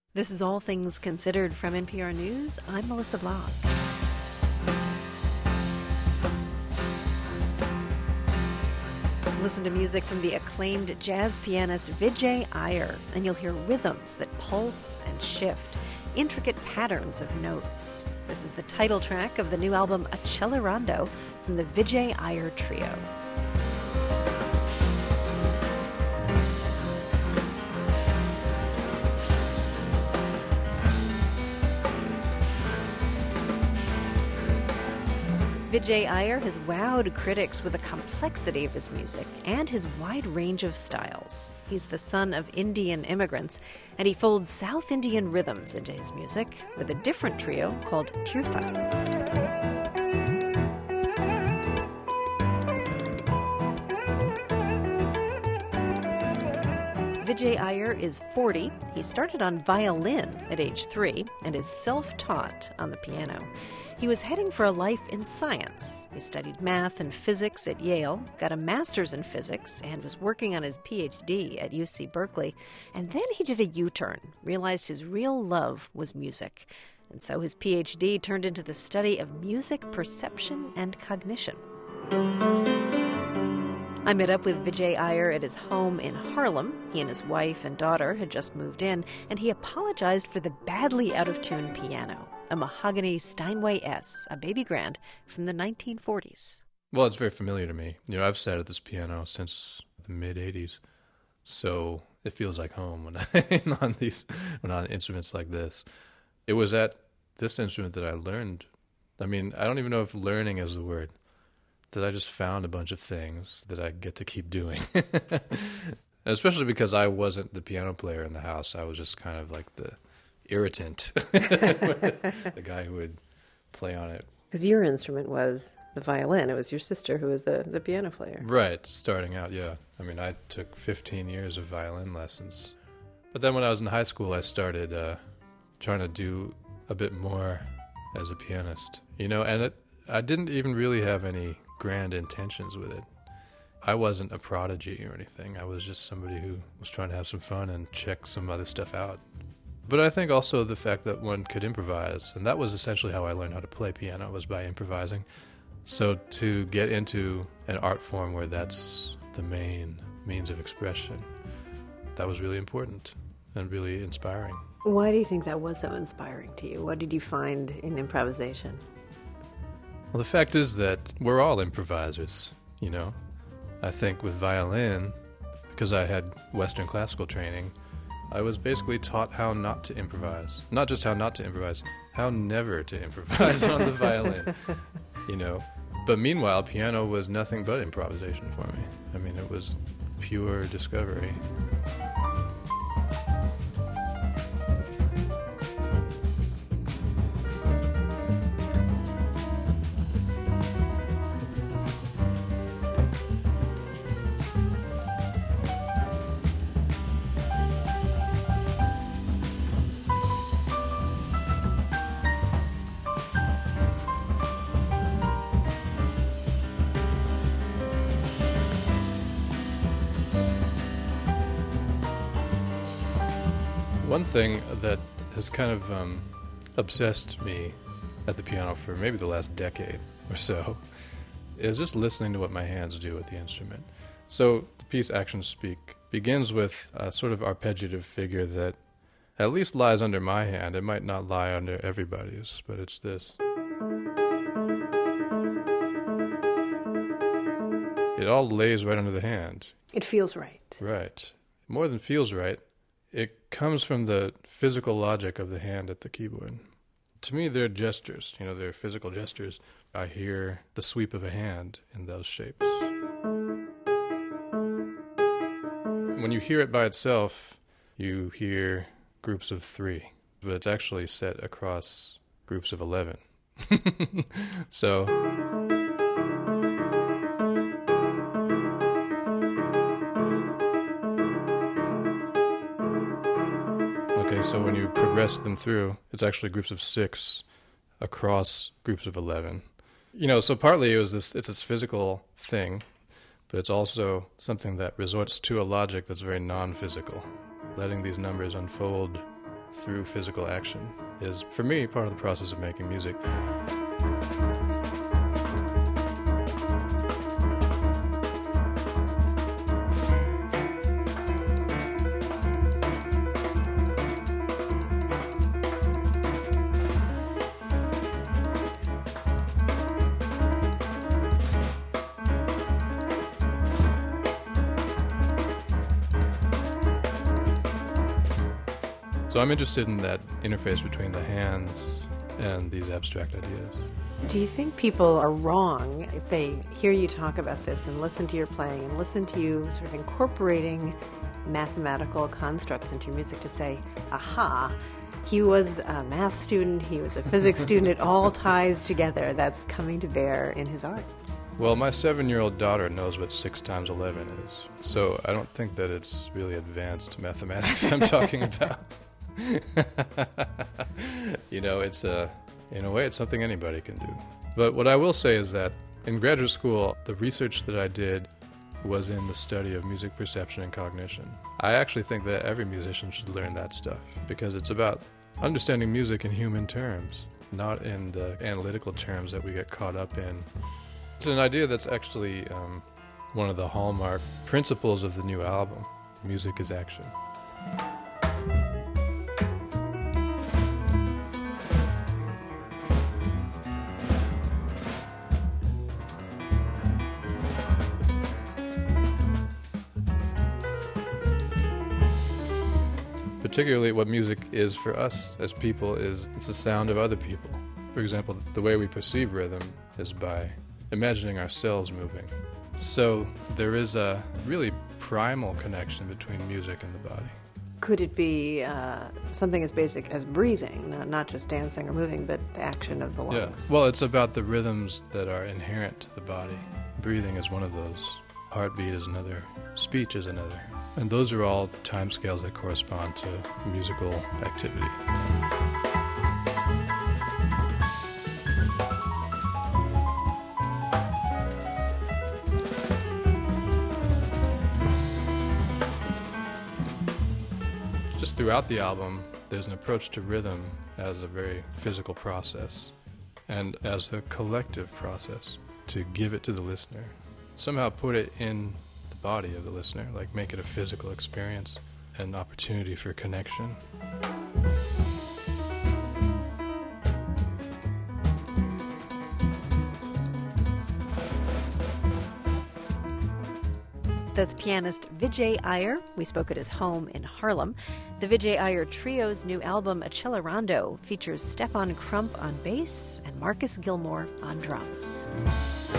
This is All Things Considered from NPR News. I'm Melissa Block. Listen to music from the acclaimed jazz pianist Vijay Iyer, and you'll hear rhythms that pulse and shift, intricate patterns of notes. This is the title track of the new album Accelerando from the Vijay Iyer Trio. Vijay Iyer has wowed critics with the complexity of his music and his wide range of styles. He's the son of Indian immigrants, and he folds South Indian rhythms into his music with a different trio called Tirtha. Vijay Iyer is 40. He started on violin at age 3 and is self-taught on the piano. He was heading for a life in science. He studied math and physics at Yale, got a master's in physics, and was working on his PhD at UC Berkeley. And then he did a U-turn, realized his real love was music. And so his PhD turned into the study of music, perception, and cognition. I met up with Vijay Iyer at his home in Harlem. He and his wife and daughter had just moved in, and he apologized for the badly out-of-tune piano, a mahogany Steinway S, a baby grand from the 1940s. Well, it's very familiar to me. I've sat at this piano since the mid-'80s, so it feels like home when I'm on instruments like this. It was at this instrument that I learned. I don't even know if learning is the word. That I just found a bunch of things that I get to keep doing. Especially because I wasn't the piano player in the house. I was just kind of like the irritant, the guy who would play on it. Because your instrument was the violin. It was your sister who was the piano player. Right, starting out, yeah. I took 15 years of violin lessons. But then when I was in high school, I started trying to do a bit more as a pianist. And I didn't even really have any grand intentions with it. I wasn't a prodigy or anything. I was just somebody who was trying to have some fun and check some other stuff out. But I think also the fact that one could improvise, and that was essentially how I learned how to play piano, was by improvising. So to get into an art form where that's the main means of expression, that was really important and really inspiring. Why do you think that was so inspiring to you? What did you find in improvisation? Well, the fact is that we're all improvisers, I think with violin, because I had Western classical training, I was basically taught how not to improvise. Not just how not to improvise, how never to improvise on the violin, But meanwhile, piano was nothing but improvisation for me. It was pure discovery. One thing that has kind of obsessed me at the piano for maybe the last decade or so is just listening to what my hands do with the instrument. So the piece Actions Speak begins with a sort of arpeggiative figure that at least lies under my hand. It might not lie under everybody's, but it's this. It all lays right under the hand. It feels right. Right. More than feels right. It comes from the physical logic of the hand at the keyboard. To me, they're gestures. They're physical gestures. I hear the sweep of a hand in those shapes. When you hear it by itself, you hear groups of 3, but it's actually set across groups of 11. So... So when you progress them through, it's actually groups of 6 across groups of 11. So partly it's this physical thing, but it's also something that resorts to a logic that's very non-physical, letting these numbers unfold through physical action is, for me, part of the process of making music. So I'm interested in that interface between the hands and these abstract ideas. Do you think people are wrong if they hear you talk about this and listen to your playing and listen to you sort of incorporating mathematical constructs into your music to say, aha, he was a math student, he was a physics student, it all ties together, that's coming to bear in his art? Well, my 7-year-old daughter knows what 6 times 11 is, so I don't think that it's really advanced mathematics I'm talking about. You know, it's in a way, it's something anybody can do. But what I will say is that in graduate school, the research that I did was in the study of music perception and cognition. I actually think that every musician should learn that stuff because it's about understanding music in human terms, not in the analytical terms that we get caught up in. It's an idea that's actually one of the hallmark principles of the new album. Music is action. Particularly what music is for us as people is it's the sound of other people. For example, the way we perceive rhythm is by imagining ourselves moving. So there is a really primal connection between music and the body. Could it be something as basic as breathing, not just dancing or moving, but the action of the lungs? Yeah. Well, it's about the rhythms that are inherent to the body. Breathing is one of those. Heartbeat is another. Speech is another. And those are all time scales that correspond to musical activity. Just throughout the album, there's an approach to rhythm as a very physical process and as a collective process to give it to the listener. Somehow put it in the body of the listener, like make it a physical experience, an opportunity for connection. That's pianist Vijay Iyer. We spoke at his home in Harlem. The Vijay Iyer Trio's new album, Accelerando, features Stefan Crump on bass and Marcus Gilmore on drums.